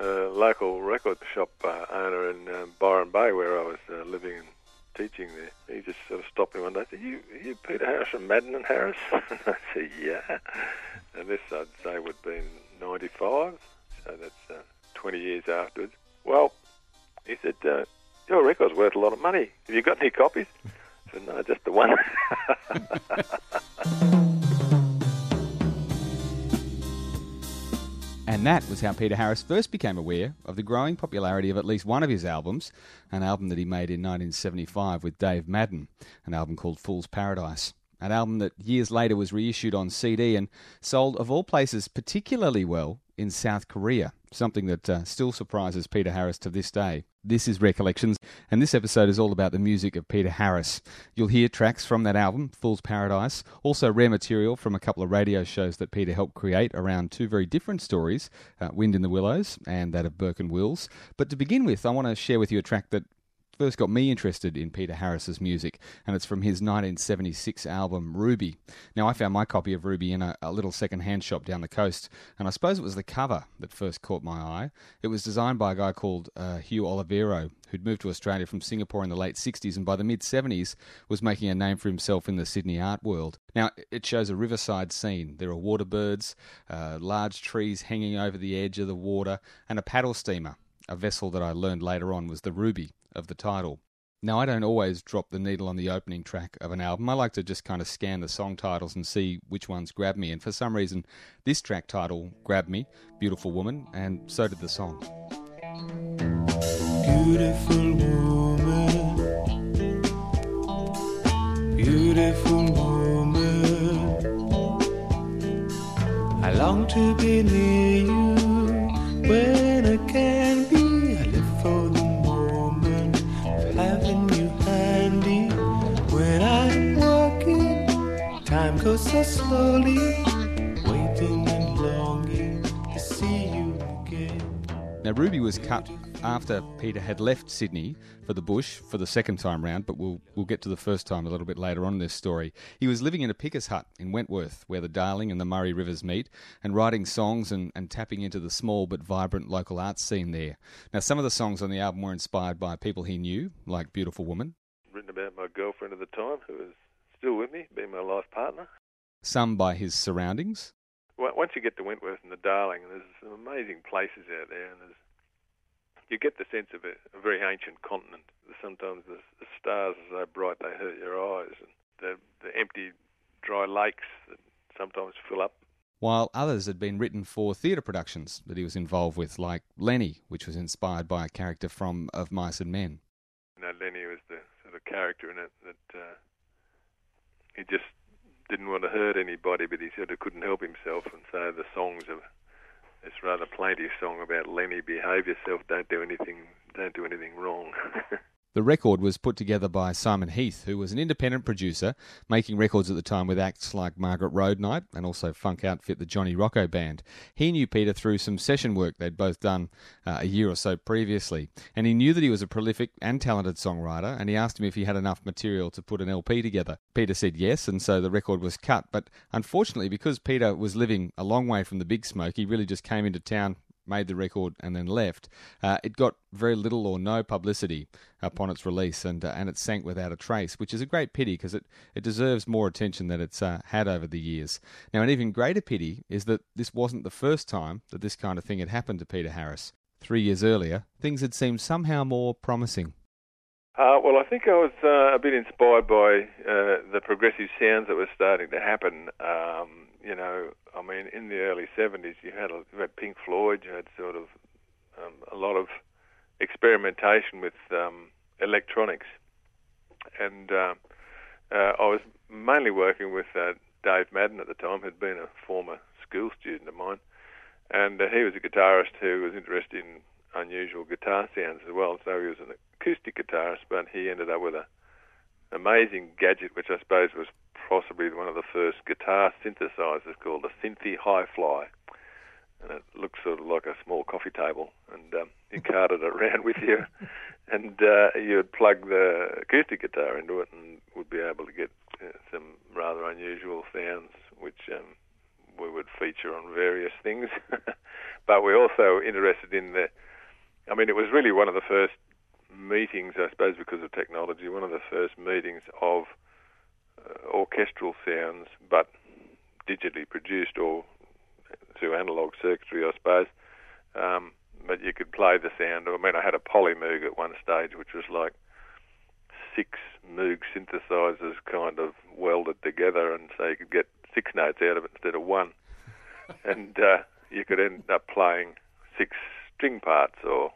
a local record shop owner in Byron Bay, where I was living and teaching there. He just sort of stopped me one day and said, you Peter Harris from Madden and Harris? And I said, yeah. And this, I'd say, would have been 95, so that's 20 years afterwards. Well, he said, your record's worth a lot of money. Have you got any copies? I said, no, just the one. And that was how Peter Harris first became aware of the growing popularity of at least one of his albums, an album that he made in 1975 with Dave Madden, an album called Fool's Paradise. An album that years later was reissued on CD and sold, of all places, particularly well in South Korea, something that still surprises Peter Harris to this day. This is Recollections, and this episode is all about the music of Peter Harris. You'll hear tracks from that album, Fool's Paradise, also rare material from a couple of radio shows that Peter helped create around two very different stories, Wind in the Willows and that of Burke and Wills. But to begin with, I want to share with you a track that first got me interested in Peter Harris's music, and it's from his 1976 album Ruby. Now, I found my copy of Ruby in a little second-hand shop down the coast, and I suppose it was the cover that first caught my eye. It was designed by a guy called Hugh Olivero, who'd moved to Australia from Singapore in the late 60s, and by the mid-70s was making a name for himself in the Sydney art world. Now, it shows a riverside scene. There are water birds, large trees hanging over the edge of the water, and a paddle steamer, a vessel that I learned later on was the Ruby of the title. Now, I don't always drop the needle on the opening track of an album. I like to just kind of scan the song titles and see which ones grab me, and for some reason this track title grabbed me, Beautiful Woman, and so did the song. Beautiful woman, beautiful woman, I long to be near you when I can be. I live for the moment of having you handy. When I'm walking, time goes so slowly, waiting and longing to see you again. Now, Ruby was cut after Peter had left Sydney for the bush for the second time round, but we'll get to the first time a little bit later on in this story. He was living in a picker's hut in Wentworth, where the Darling and the Murray Rivers meet, and writing songs and tapping into the small but vibrant local arts scene there. Now, some of the songs on the album were inspired by people he knew, like Beautiful Woman. Written about my girlfriend at the time, who was still with me, being my life partner. Some by his surroundings. Well, once you get to Wentworth and the Darling, there's some amazing places out there, and you get the sense of a very ancient continent. Sometimes the stars are so bright they hurt your eyes, and the empty, dry lakes that sometimes fill up. While others had been written for theatre productions that he was involved with, like Lenny, which was inspired by a character from Of Mice and Men. You know, Lenny was the sort of character in it that he just didn't want to hurt anybody, but he sort of couldn't help himself, and so the songs are this rather plaintive song about Lenny, behave yourself, don't do anything wrong. The record was put together by Simon Heath, who was an independent producer, making records at the time with acts like Margaret Road Night and also funk outfit the Johnny Rocco Band. He knew Peter through some session work they'd both done a year or so previously, and he knew that he was a prolific and talented songwriter, and he asked him if he had enough material to put an LP together. Peter said yes, and so the record was cut, but unfortunately, because Peter was living a long way from the Big Smoke, he really just came into town, made the record and then left. It got very little or no publicity upon its release, and it sank without a trace, which is a great pity because it deserves more attention than it's had over the years. Now, an even greater pity is that this wasn't the first time that this kind of thing had happened to Peter Harris. 3 years earlier, things had seemed somehow more promising. Well, I think I was a bit inspired by the progressive sounds that were starting to happen. You know, I mean, in the early 70s, you had Pink Floyd, you had sort of a lot of experimentation with electronics. And I was mainly working with Dave Madden at the time, who'd been a former school student of mine. And he was a guitarist who was interested in unusual guitar sounds as well. So he was an acoustic guitarist, but he ended up with an amazing gadget, which I suppose was possibly one of the first guitar synthesizers, called a Synthi Hi-Fly. And it looked sort of like a small coffee table, and you carted it around with you, and you would plug the acoustic guitar into it and would be able to get some rather unusual sounds, which we would feature on various things. but we're also interested in it was really one of the first meetings, I suppose, because of technology, one of the first meetings of orchestral sounds, but digitally produced or through analogue circuitry, I suppose. But you could play the sound. I had a Polymoog at one stage, which was like 6 Moog synthesizers kind of welded together, and so you could get 6 notes out of it instead of 1. And you could end up playing 6 string parts or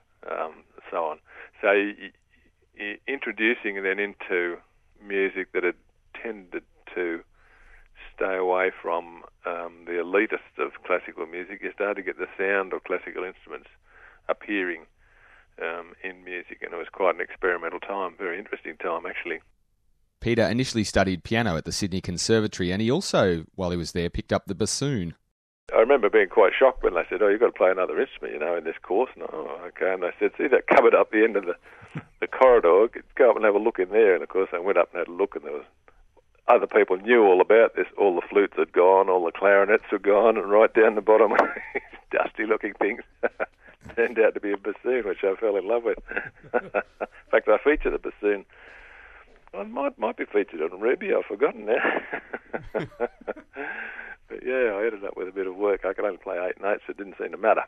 so on. So you're introducing then into music that had tended to stay away from the elitists of classical music. You start to get the sound of classical instruments appearing in music, and it was quite an experimental time, very interesting time actually. Peter initially studied piano at the Sydney Conservatory, and he also, while he was there, picked up the bassoon. I remember being quite shocked when they said, you've got to play another instrument, in this course. And okay. And they said, see that cupboard up the end of the corridor? Go up and have a look in there. And of course I went up and had a look, and there was other people knew all about this. All the flutes had gone, all the clarinets were gone, and right down the bottom, dusty-looking things turned out to be a bassoon, which I fell in love with. In fact, I featured the bassoon. I might be featured on Ruby. I've forgotten now. But yeah, I ended up with a bit of work. I could only play 8 notes. It didn't seem to matter.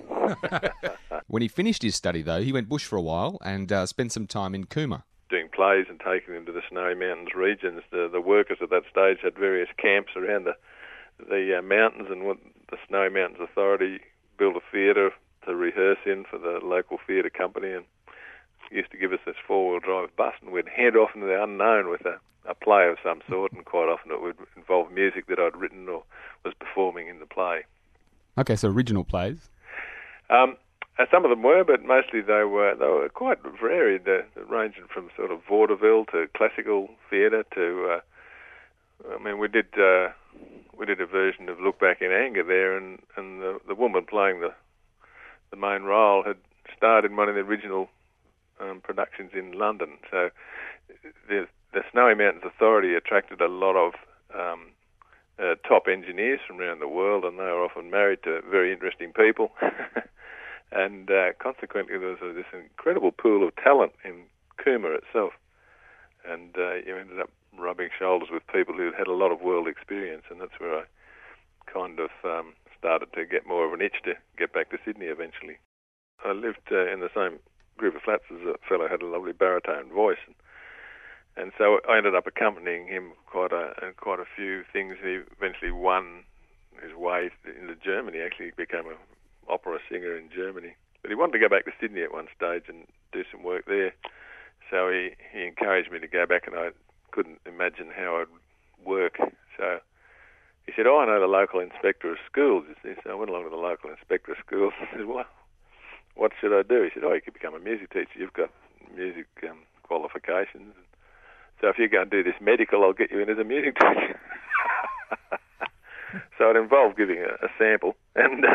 When he finished his study, though, he went bush for a while and spent some time in Cooma. Doing plays and taking them to the Snowy Mountains regions. The workers at that stage had various camps around the mountains, and the Snowy Mountains Authority built a theatre to rehearse in for the local theatre company, and used to give us this 4-wheel drive bus, and we'd head off into the unknown with a play of some sort, and quite often it would involve music that I'd written or was performing in the play. Okay, so original plays? Some of them were, but mostly they were quite varied, ranging from sort of vaudeville to classical theatre to. We did a version of Look Back in Anger there, and the woman playing the main role had starred in one of the original productions in London. So the Snowy Mountains Authority attracted a lot of top engineers from around the world, and they were often married to very interesting people. And consequently, there was this incredible pool of talent in Cooma itself. And you ended up rubbing shoulders with people who had a lot of world experience, and that's where I kind of started to get more of an itch to get back to Sydney eventually. I lived in the same group of flats as a fellow who had a lovely baritone voice, and so I ended up accompanying him quite a few things. He eventually won his way into Germany. Actually, he became an opera singer in Germany. But he wanted to go back to Sydney at one stage and do some work there. So he encouraged me to go back, and I couldn't imagine how I'd work. So he said, I know the local inspector of schools. So I went along to the local inspector of schools and said, well, what should I do? He said, you could become a music teacher. You've got music qualifications. So if you go and do this medical, I'll get you in as a music teacher. So it involved giving a sample, and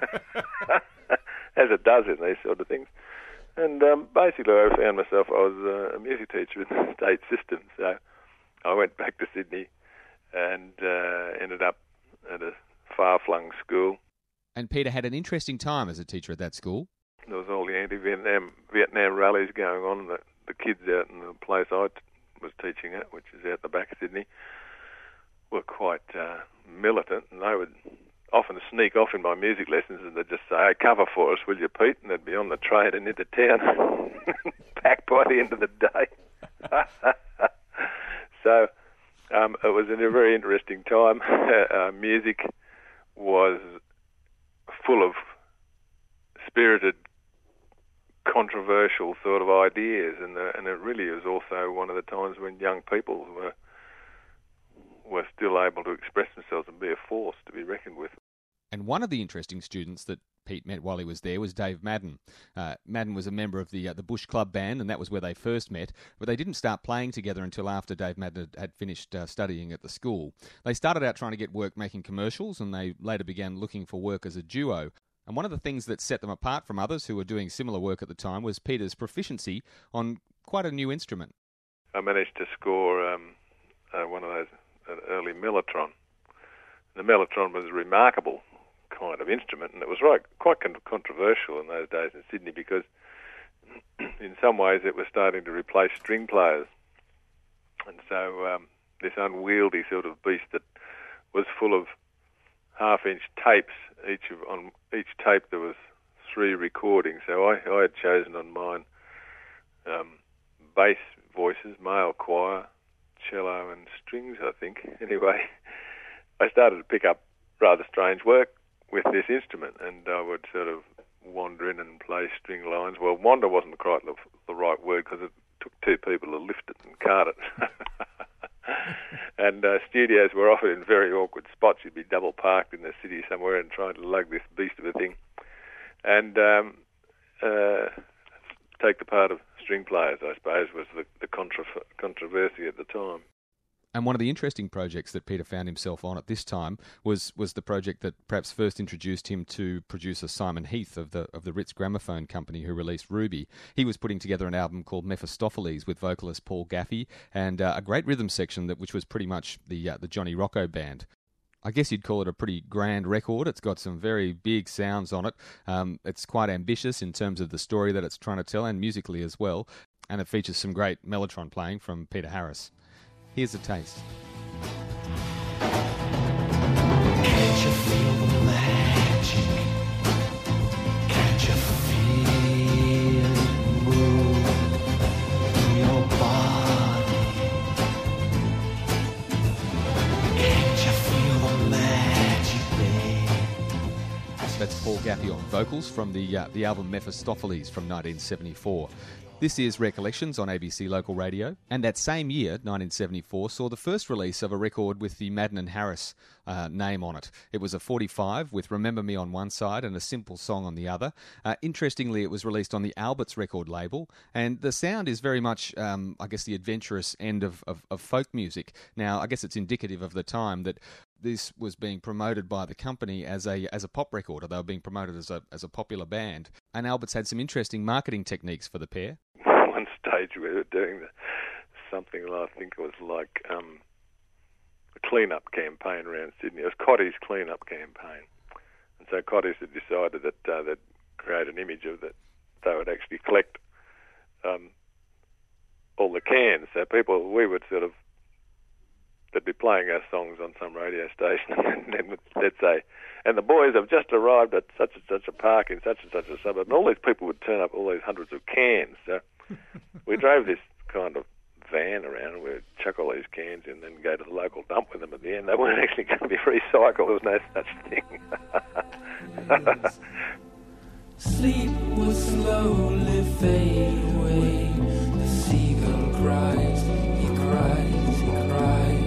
as it does in these sort of things. And basically I found myself, I was a music teacher in the state system. So I went back to Sydney and ended up at a far-flung school. And Peter had an interesting time as a teacher at that school. There was all the Vietnam rallies going on, and the kids out in the place I was teaching at, which is out the back of Sydney, were quite militant, and they would often sneak off in my music lessons, and they'd just say, hey, cover for us, will you, Pete? And they'd be on the train and into town, back by the end of the day. So it was a very interesting time. Music was full of spirited, controversial sort of ideas, and it really was also one of the times when young people were still able to express themselves and be a force to be reckoned with. And one of the interesting students that Pete met while he was there was Dave Madden. Madden was a member of the Bush Club band, and that was where they first met, but they didn't start playing together until after Dave Madden had finished studying at the school. They started out trying to get work making commercials, and they later began looking for work as a duo. And one of the things that set them apart from others who were doing similar work at the time was Peter's proficiency on quite a new instrument. I managed to score one of those, an early mellotron. The mellotron was a remarkable kind of instrument, and it was quite controversial in those days in Sydney because in some ways it was starting to replace string players. And so this unwieldy sort of beast that was full of half-inch tapes, on each tape there was 3 recordings. So I had chosen on mine bass voices, male choir, cello and strings, I think. Anyway, I started to pick up rather strange work with this instrument, and I would sort of wander in and play string lines. Well, wander wasn't quite the right word because it took 2 people to lift it and cart it. And studios were often in very awkward spots. You'd be double parked in the city somewhere and trying to lug this beast of a thing. And take the part of string players, I suppose, was the controversy at the time. And one of the interesting projects that Peter found himself on at this time was the project that perhaps first introduced him to producer Simon Heath of the Ritz Gramophone Company, who released Ruby. He was putting together an album called Mephistopheles with vocalist Paul Gaffey and a great rhythm section which was pretty much the Johnny Rocco band. I guess you'd call it a pretty grand record. It's got some very big sounds on it. It's quite ambitious in terms of the story that it's trying to tell and musically as well. And it features some great mellotron playing from Peter Harris. Here's a taste. Can't you feel the magic? Can't you feel it move through your body? Can't you feel the magic, babe? That's Paul Gaffey on vocals from the album Mephistopheles from 1974. This is Recollections on ABC Local Radio, and that same year, 1974, saw the first release of a record with the Madden and Harris name on it. It was a 45 with Remember Me on one side and A Simple Song on the other. Interestingly, it was released on the Alberts record label, and the sound is very much, I guess, the adventurous end of folk music. Now, I guess it's indicative of the time that this was being promoted by the company as a pop record, or they were being promoted as a popular band. And Alberts had some interesting marketing techniques for the pair. One stage we were doing something I think it was like a clean-up campaign around Sydney. It was Cotty's clean-up campaign. And so Cotty's had decided that they'd create an image of that they would actually collect all the cans. So we would sort of, they'd be playing our songs on some radio station, and then they'd say, and the boys have just arrived at such and such a park in such and such a suburb, and all these people would turn up, all these hundreds of cans. So we drove this kind of van around, and we'd chuck all these cans in and then go to the local dump with them at the end. They weren't actually going to be recycled. There was no such thing. Sleep will slowly fade away. The seagull cries, he cries, he cries.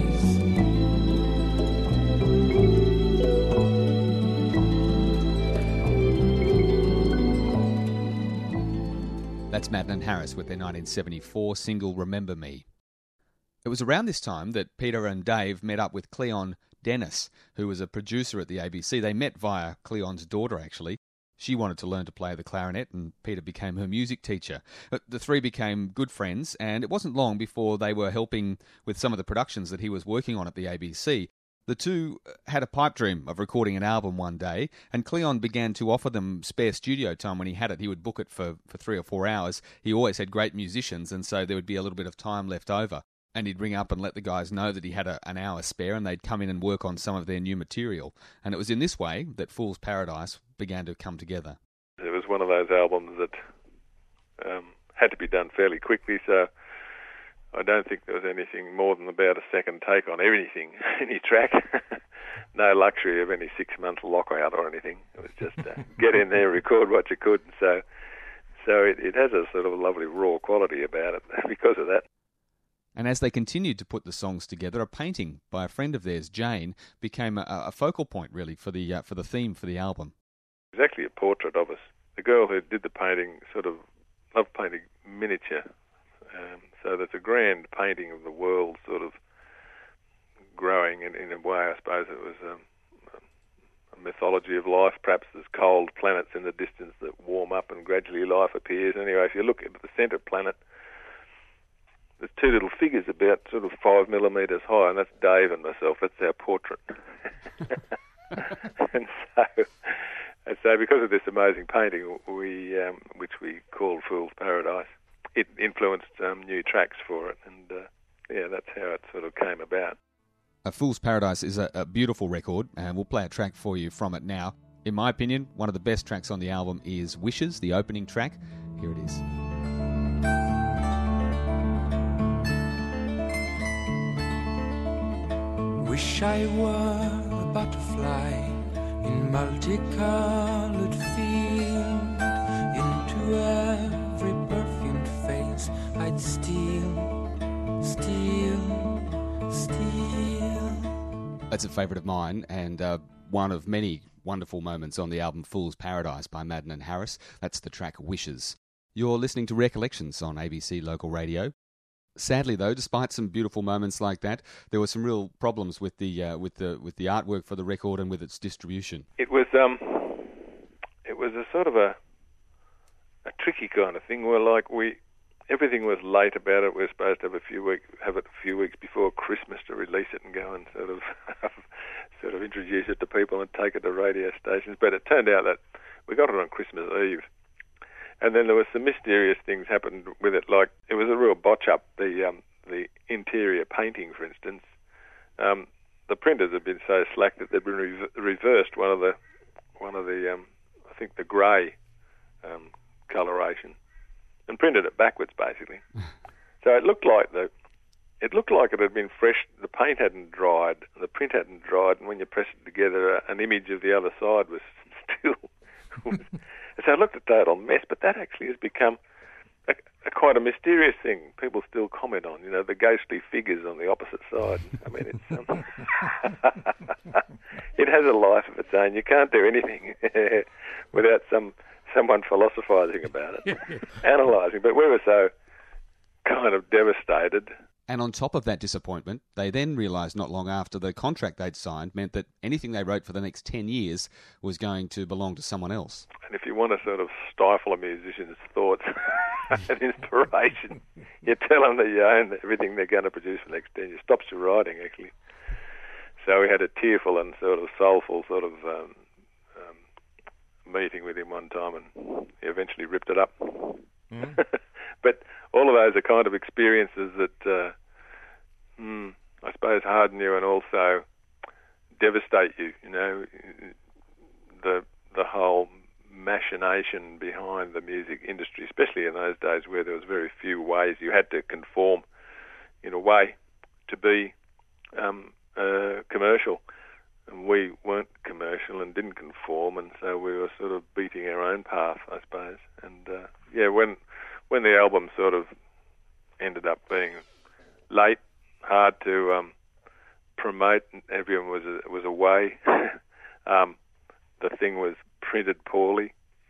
That's Madden and Harris with their 1974 single Remember Me. It was around this time that Peter and Dave met up with Cleon Dennis, who was a producer at the ABC. They met via Cleon's daughter, actually. She wanted to learn to play the clarinet, and Peter became her music teacher. But the three became good friends, and it wasn't long before they were helping with some of the productions that he was working on at the ABC. The two had a pipe dream of recording an album one day, and Cleon began to offer them spare studio time when he had it. He would book it for 3 or 4 hours. He always had great musicians, and so there would be a little bit of time left over. And he'd ring up and let the guys know that he had an hour spare, and they'd come in and work on some of their new material. And it was in this way that Fool's Paradise began to come together. It was one of those albums that had to be done fairly quickly, so I don't think there was anything more than about a second take on anything, any track. No luxury of any 6-month lockout or anything. It was just get in there, record what you could. So it has a sort of a lovely raw quality about it because of that. And as they continued to put the songs together, a painting by a friend of theirs, Jane, became a focal point really for the theme for the album. It was actually a portrait of us. The girl who did the painting sort of loved painting miniature. So there's a grand painting of the world sort of growing in a way. I suppose it was a mythology of life. Perhaps there's cold planets in the distance that warm up and gradually life appears. Anyway, if you look at the centre planet, there's 2 little figures about sort of 5 millimetres high, and that's Dave and myself. That's our portrait. And so because of this amazing painting, which we called Fool's Paradise, it influenced new tracks for it, and that's how it sort of came about. Fool's Paradise is a beautiful record, and we'll play a track for you from it now. In my opinion, one of the best tracks on the album is Wishes, the opening track. Here it is. Wish I were a butterfly in multicolored field. Into every perfumed face I'd steal. That's a favourite of mine, and one of many wonderful moments on the album Fool's Paradise by Madden and Harris. That's the track Wishes. You're listening to Recollections on ABC Local Radio. Sadly, though, despite some beautiful moments like that, there were some real problems with the artwork for the record and with its distribution. It was a sort of a tricky kind of thing where everything was late about it. We were supposed to have it a few weeks before Christmas to release it and go and sort of introduce it to people and take it to radio stations. But it turned out that we got it on Christmas Eve. And then there were some mysterious things happened with it, like it was a real botch up. The interior painting, for instance, the printers had been so slack that they'd been reversed one of the I think the grey coloration and printed it backwards basically. So it looked like it had been fresh. The paint hadn't dried, and the print hadn't dried, and when you press it together, an image of the other side was still. So it looked a total mess, but that actually has become quite a mysterious thing. People still comment on, the ghostly figures on the opposite side. I mean, it's it has a life of its own. You can't do anything without someone philosophising about it, analysing. But we were so kind of devastated. And on top of that disappointment, they then realised not long after the contract they'd signed meant that anything they wrote for the next 10 years was going to belong to someone else. And if you want to sort of stifle a musician's thoughts and inspiration, you tell them that you own everything they're going to produce for the next 10 years. Stops your writing, actually. So we had a tearful and sort of soulful sort of meeting with him one time, and he eventually ripped it up. Mm. But all of those are kind of experiences that, I suppose, harden you and also devastate you. The whole machination behind the music industry, especially in those days where there was very few ways. You had to conform in a way to be commercial, and we weren't commercial and didn't conform, and so we were sort of beating our own path, I suppose. And when the album sort of ended up being late, hard to promote, everyone was away. The thing was printed poorly.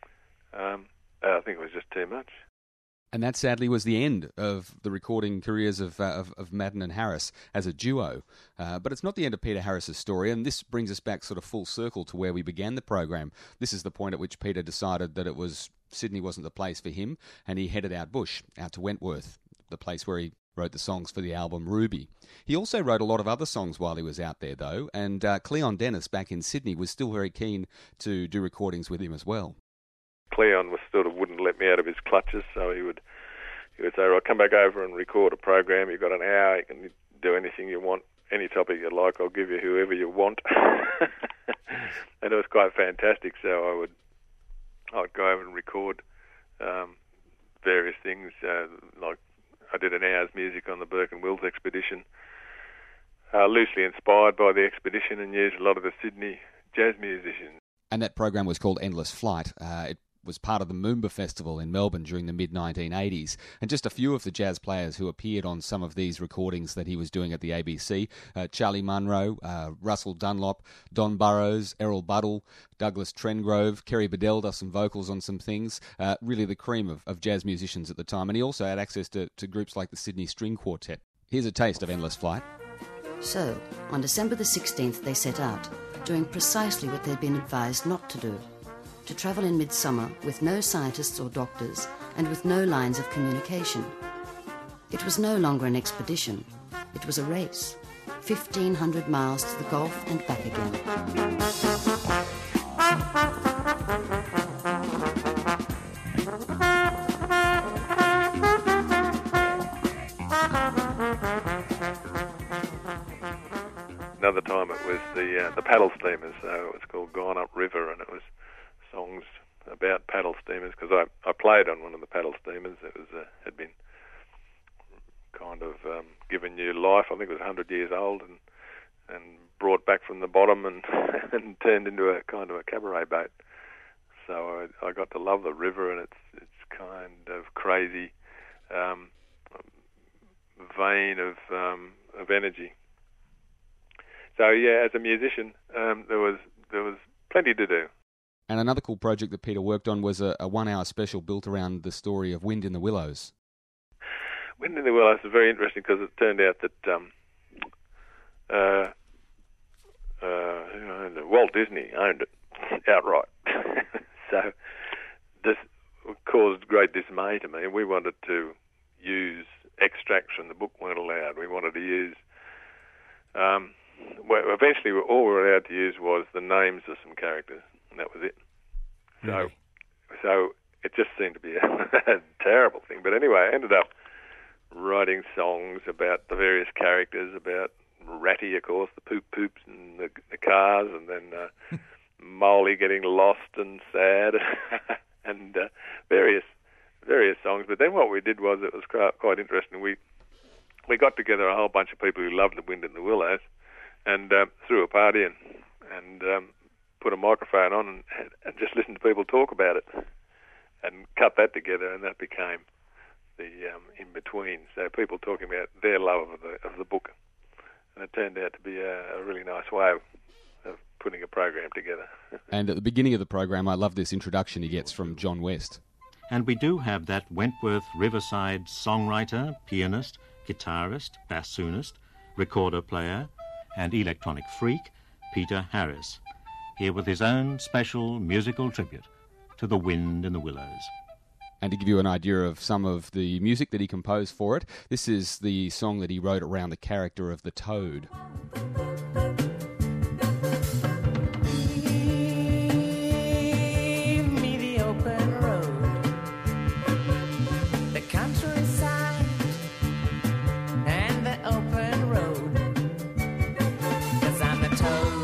I think it was just too much. And that sadly was the end of the recording careers of Madden and Harris as a duo. But it's not the end of Peter Harris's story, and this brings us back sort of full circle to where we began the program. This is the point at which Peter decided that Sydney wasn't the place for him, and he headed out bush, out to Wentworth, the place where he wrote the songs for the album Ruby. He also wrote a lot of other songs while he was out there, though, and Cleon Dennis back in Sydney was still very keen to do recordings with him as well. Cleon wouldn't let me out of his clutches, so he would say, "Right, come back over and record a program. You've got an hour. You can do anything you want, any topic you like. I'll give you whoever you want." And it was quite fantastic. So I'd go over and record various things. Like I did an hour's music on the Burke and Wills expedition, loosely inspired by the expedition, and used a lot of the Sydney jazz musicians. And that program was called Endless Flight. It was part of the Moomba Festival in Melbourne during the mid-1980s, and just a few of the jazz players who appeared on some of these recordings that he was doing at the ABC, Charlie Munro, Russell Dunlop, Don Burrows, Errol Buddle, Douglas Trengrove, Kerry Bedell does some vocals on some things, really the cream of jazz musicians at the time, and he also had access to groups like the Sydney String Quartet. Here's a taste of Endless Flight. So, on December the 16th they set out, doing precisely what they'd been advised not to do. To travel in midsummer with no scientists or doctors and with no lines of communication. It was no longer an expedition. It was a race. 1,500 miles to the Gulf and back again. Another time it was the paddle steamers, so it was called Gone Up River, and it was songs about paddle steamers, because I played on one of the paddle steamers. It was had been kind of given new life. I think it was 100 years old, and brought back from the bottom and and turned into a kind of a cabaret boat. So I got to love the river and its kind of crazy vein of energy. So yeah, as a musician, there was plenty to do. And another cool project that Peter worked on was a 1 hour special built around the story of Wind in the Willows. Wind in the Willows is very interesting because it turned out that Walt Disney owned it outright. So this caused great dismay to me. We wanted to use extracts from the book, weren't allowed. We wanted to use... well, eventually all we were allowed to use was the names of some characters, and that was it. Really? So it just seemed to be a terrible thing. But anyway, I ended up writing songs about the various characters, about Ratty, of course, the poops and the cars, and then Molly getting lost and sad, and various songs. But then what we did was, it was quite interesting. We got together a whole bunch of people who loved the Wind in the Willows, and threw a party and put a microphone on and just listened to people talk about it, and cut that together, and that became the in-between. So people talking about their love of the book, and it turned out to be a really nice way of putting a program together. And at the beginning of the program, I love this introduction he gets from John West. And we do have that Wentworth Riverside songwriter, pianist, guitarist, bassoonist, recorder player, and electronic freak, Peter Harris, here with his own special musical tribute to the Wind in the Willows. And to give you an idea of some of the music that he composed for it, this is the song that he wrote around the character of the toad. Give me the open road, the countryside, and the open road, 'cause I'm the toad.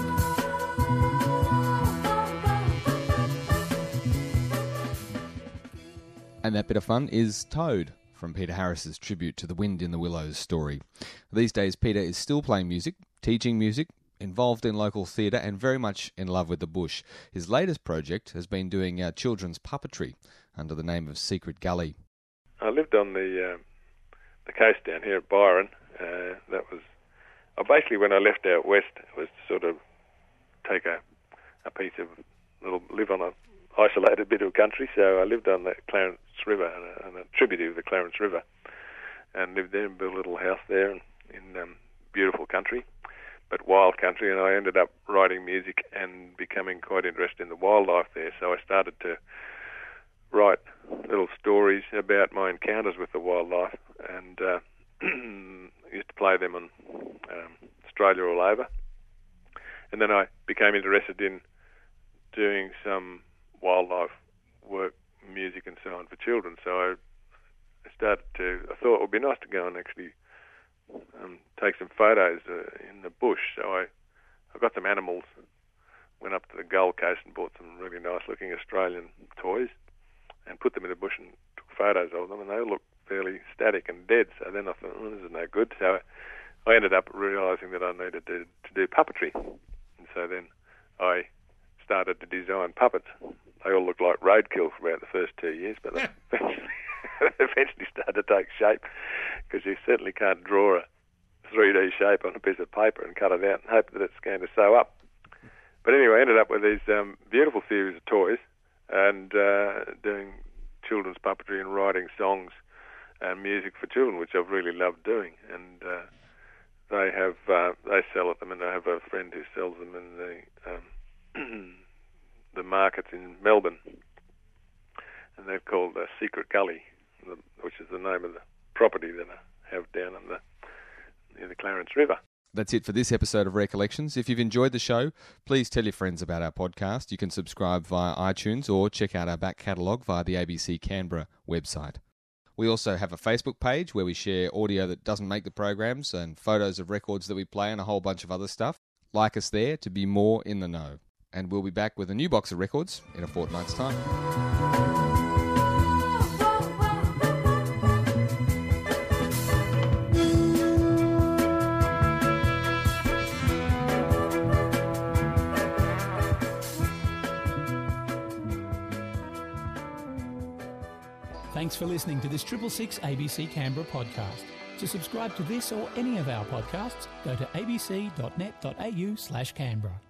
And that bit of fun is Toad, from Peter Harris's tribute to the Wind in the Willows story. These days, Peter is still playing music, teaching music, involved in local theatre, and very much in love with the bush. His latest project has been doing children's puppetry under the name of Secret Gully. I lived on the coast down here at Byron. That was basically when I left out west. It was to sort of take a piece of live on a isolated bit of country. So I lived on the Clarence River and a tributary of the Clarence River, and lived there and built a little house there in beautiful country, but wild country. And I ended up writing music and becoming quite interested in the wildlife there. So I started to write little stories about my encounters with the wildlife, and used to play them on Australia all over. And then I became interested in doing some wildlife work, music and so on for children. So I thought it would be nice to go and actually take some photos in the bush. So I got some animals, went up to the Gold Coast and bought some really nice looking Australian toys and put them in the bush and took photos of them, and they looked fairly static and dead. So then I thought, this is no good. So I ended up realising that I needed to do puppetry. And so then I started to design puppets. They all looked like roadkill for about the first 2 years, but they eventually started to take shape, because you certainly can't draw a 3D shape on a piece of paper and cut it out and hope that it's going to sew up. But anyway, I ended up with these beautiful series of toys and doing children's puppetry and writing songs and music for children, which I've really loved doing. And they sell at them, and I have a friend who sells them in the markets in Melbourne, and they're called Secret Gully, which is the name of the property that I have down on near the Clarence River. That's it for this episode of Recollections. If you've enjoyed the show, please tell your friends about our podcast. You can subscribe via iTunes or check out our back catalogue via the ABC Canberra website. We also have a Facebook page where we share audio that doesn't make the programs and photos of records that we play and a whole bunch of other stuff. Like us there to be more in the know. And we'll be back with a new box of records in a fortnight's time. Thanks for listening to this 666 ABC Canberra podcast. To subscribe to this or any of our podcasts, go to abc.net.au/Canberra.